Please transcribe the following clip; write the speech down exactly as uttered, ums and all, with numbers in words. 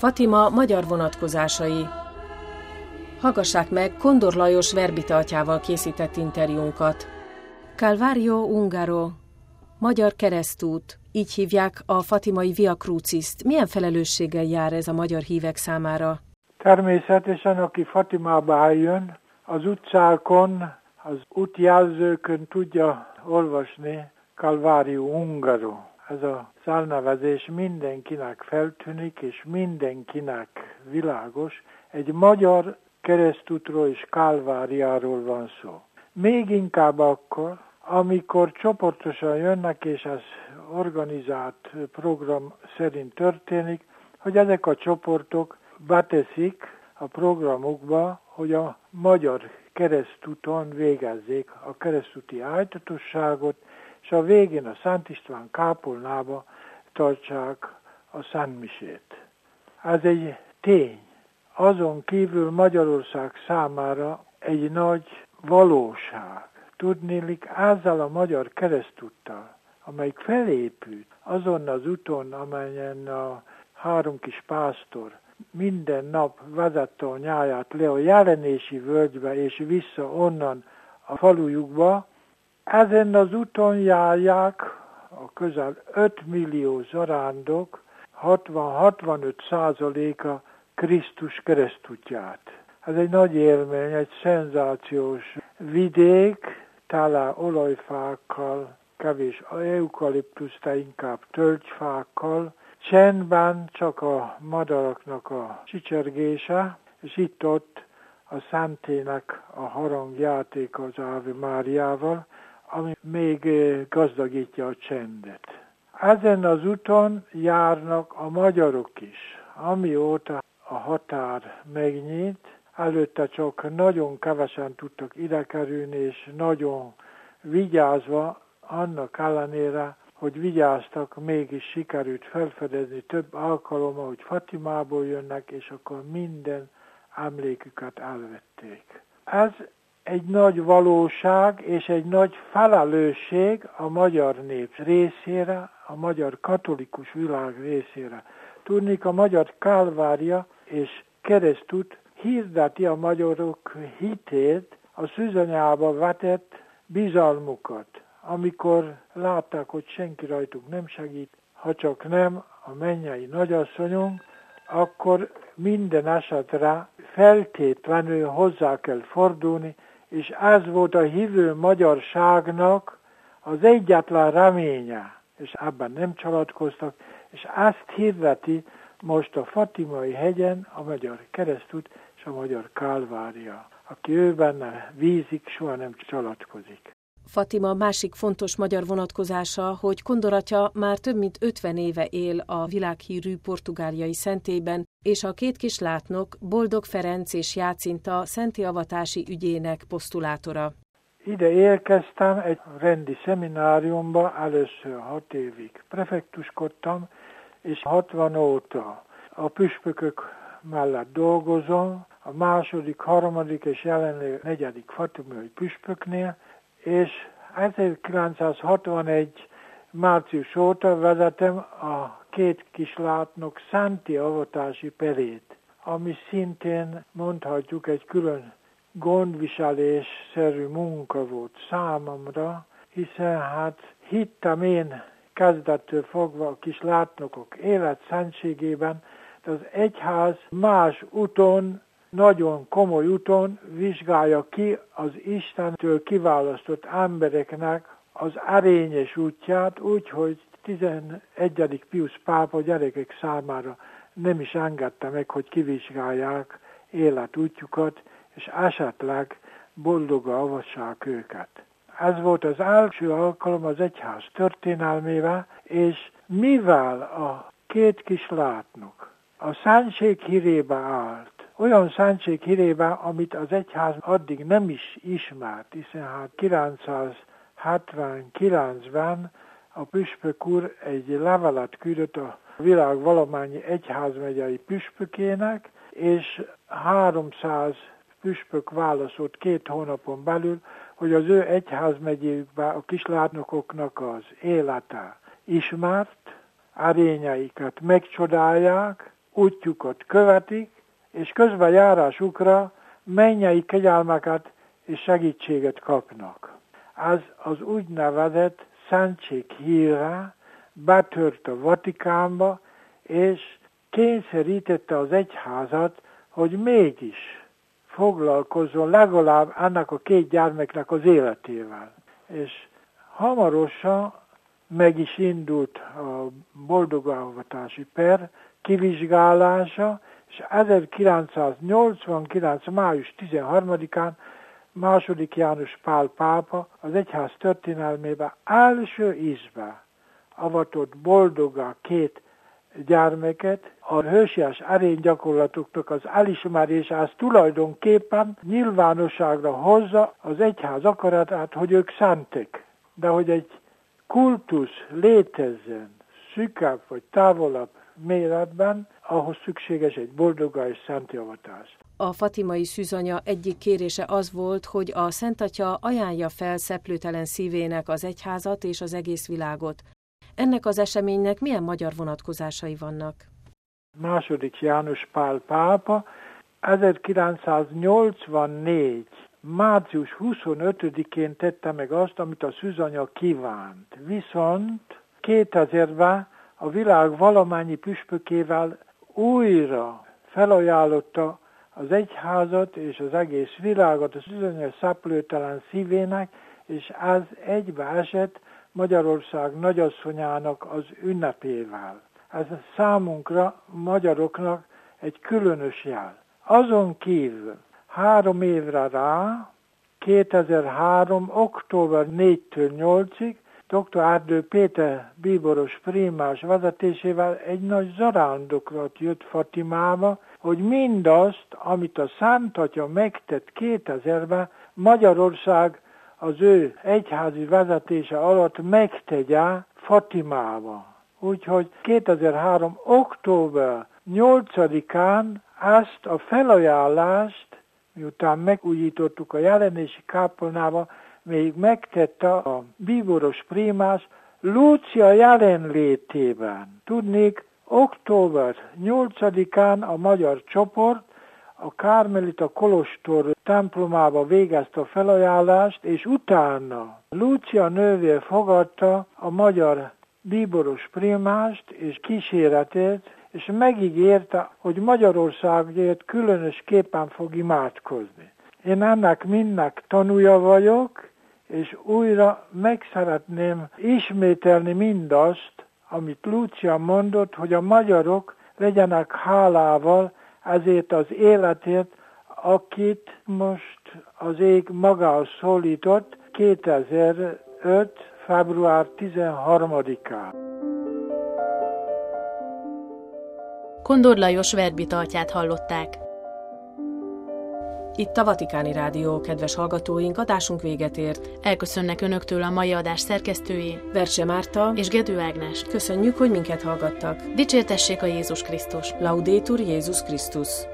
Fatima magyar vonatkozásai. Hallgassák meg Kondor Lajos Verbita atyával készített interjúnkat. Calvario Ungaro, Magyar Keresztút, így hívják a fatimai Via Crucist. Milyen felelősséggel jár ez a magyar hívek számára? Természetesen, aki Fatimába eljön, az utcákon, az útjelzőkön tudja olvasni Calvario Ungaro. Ez a szálnevezés mindenkinek feltűnik, és mindenkinek világos. Egy magyar keresztútról és Kálváriáról van szó. Még inkább akkor, amikor csoportosan jönnek, és ez organizált program szerint történik, hogy ezek a csoportok beteszik a programukba, hogy a magyar keresztúton végezzék a keresztúti ájtatosságot, és a végén a Szent István kápolnába tartsák a szentmisét. Ez egy tény. Azon kívül Magyarország számára egy nagy valóság. Tudniillik, ezzel a magyar keresztúttal, amelyik felépült azon az úton, amelyen a három kis pásztor minden nap vezette a nyáját le a Jelenési völgybe és vissza onnan a falujukba, ezen az úton járják a közel öt millió zarándok, hatvan-hatvanöt százaléka Krisztus keresztútját. Ez egy nagy élmény, egy szenzációs vidék, tele olajfákkal, kevés eukaliptusz, de inkább tölgyfákkal, csendben csak a madaraknak a csicsergése, és itt-ott a szentének a harangjáték az Áve Máriával, ami még gazdagítja a csendet. Ezen az úton járnak a magyarok is, amióta a határ megnyílt, előtte csak nagyon kevesen tudtak ide kerülni, és nagyon vigyázva, annak ellenére, hogy vigyáztak, mégis sikerült felfedezni több alkalommal, hogy Fatimából jönnek, és akkor minden emléküket elvették. Ez egy nagy valóság és egy nagy felelősség a magyar nép részére, a magyar katolikus világ részére. Tudnék, a magyar Kálvária és keresztút hirdeti a magyarok hitét, a szűzanyába vetett bizalmukat, amikor látták, hogy senki rajtuk nem segít, ha csak nem a mennyei nagyasszonyunk, akkor minden esetre feltétlenül hozzá kell fordulni, és ez volt a hívő magyarságnak az egyetlen reménye, és ebben nem csalatkoztak, és ezt hirdeti most a Fatimai hegyen a magyar keresztút és a magyar Kálvária. Aki ő benne vízik, soha nem csalatkozik. Fatima másik fontos magyar vonatkozása, hogy Kondor atya már több mint ötven éve él a világhírű portugáliai szentélyben, és a két kis látnok Boldog Ferenc és Jácinta szentélyavatási ügyének posztulátora. Ide érkeztem egy rendi szemináriumba, először hat évig prefektuskodtam, és hatvan óta a püspökök mellett dolgozom, a második, harmadik és jelenleg negyedik fatimai püspöknél, és ezerkilencszázhatvanegy március óta vezetem a két kislátnok szenti avatási perét, ami szintén mondhatjuk egy külön gondviselésszerű munka volt számomra, hiszen hát hittem én kezdettől fogva a kislátnokok életszentségében, de az egyház más úton, nagyon komoly úton vizsgálja ki az Istentől kiválasztott embereknek az erényes útját, úgyhogy tizenegyedik Piusz pápa gyerekek számára nem is engedte meg, hogy kivizsgálják életútjukat, és esetleg boldoga avassák őket. Ez volt az első alkalom az egyház történelmével, és mivel a két kis látnok a szentség hírébe állt, olyan szentség hírébe, amit az egyház addig nem is ismert, hiszen hát kilencszázhetvenkilencben a püspök úr egy levelet küldött a világ valamennyi egyházmegyei püspökének, és háromszáz püspök válaszolt két hónapon belül, hogy az ő egyházmegyéjükben a kislátnokoknak az élete ismert, erényeiket megcsodálják, útjukat követik, és közben járásukra mennyei kegyelmeket és segítséget kapnak. Ez az úgynevezett szentség híre betört a Vatikánba, és kényszerítette az egyházat, hogy mégis foglalkozzon legalább ennek a két gyermeknek az életével. És hamarosan meg is indult a boldogultatási per kivizsgálása, és ezerkilencszáznyolcvankilenc. május tizenharmadikán második János Pál pápa az egyház történelmében első ízben avatott boldoggá két gyermeket, a hősies erénygyakorlatoknak az elismerése, az tulajdonképpen nyilvánosságra hozza az egyház akaratát, hogy ők szentek. De hogy egy kultusz létezzen szűkebb vagy távolabb méretben, ahhoz szükséges egy boldoggá és szentjavatás. A fatimai szűzanya egyik kérése az volt, hogy a Szent Atya ajánlja fel szeplőtelen szívének az egyházat és az egész világot. Ennek az eseménynek milyen magyar vonatkozásai vannak? Második János Pál pápa ezerkilencszáznyolcvannégy. március huszonötödikén tette meg azt, amit a szűzanya kívánt. Viszont kétezerben a világ valamennyi püspökével újra felajánlotta az egyházat és az egész világot a szűzanya szeplőtelen szívének, és ez egybeesett Magyarország nagyasszonyának az ünnepével. Ez számunkra, magyaroknak egy különös jel. Azon kívül három évre rá, kétezer-három. október négyedikétől nyolcadikáig dr. Erdő Péter bíboros primás vezetésével egy nagy zarándoklat jött Fatimába, hogy mindazt, amit a Szent Atya megtett kétezerben, Magyarország az ő egyházi vezetése alatt megtegye Fatimába. Úgyhogy kétezer-három. október nyolcadikán ezt a felajánlást, miután megújítottuk a jelenési kápolnába, még megtette a bíboros primás Lúcia jelenlétében. Tudnék, október nyolcadikán a magyar csoport a Kármelita kolostor templomába végezte a felajánlást, és utána Lúcia nővér fogadta a magyar bíboros primást és kíséretét, és megígérte, hogy Magyarországért különösképpen fog imádkozni. Én ennek mindnek tanúja vagyok, és újra meg szeretném ismételni mindazt, amit Lúcia mondott, hogy a magyarok legyenek hálával ezért az életért, akit most az ég magához szólított kétezer-öt. február tizenharmadikán. Kondor Lajos verbita atyát hallották. Itt a Vatikáni Rádió, kedves hallgatóink, adásunk véget ért. Elköszönnek önöktől a mai adás szerkesztői, Vercse Márta és Gedő Ágnes. Köszönjük, hogy minket hallgattak. Dicsértessék a Jézus Krisztus. Laudetur Jézus Krisztus.